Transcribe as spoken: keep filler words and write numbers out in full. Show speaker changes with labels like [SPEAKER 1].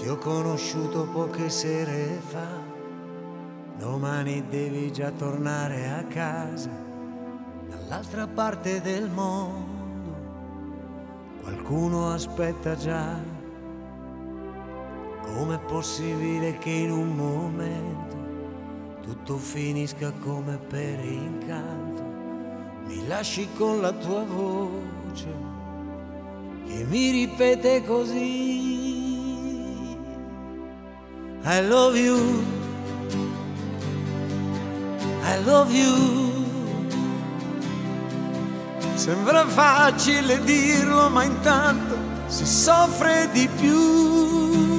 [SPEAKER 1] Ti ho conosciuto poche sere fa, domani devi già tornare a casa, dall'altra parte del mondo, qualcuno aspetta già. Com'è possibile che in un momento tutto finisca come per incanto? Mi lasci con la tua voce che mi ripete così: I love you, I love you. Sembra facile dirlo, ma intanto si soffre di più.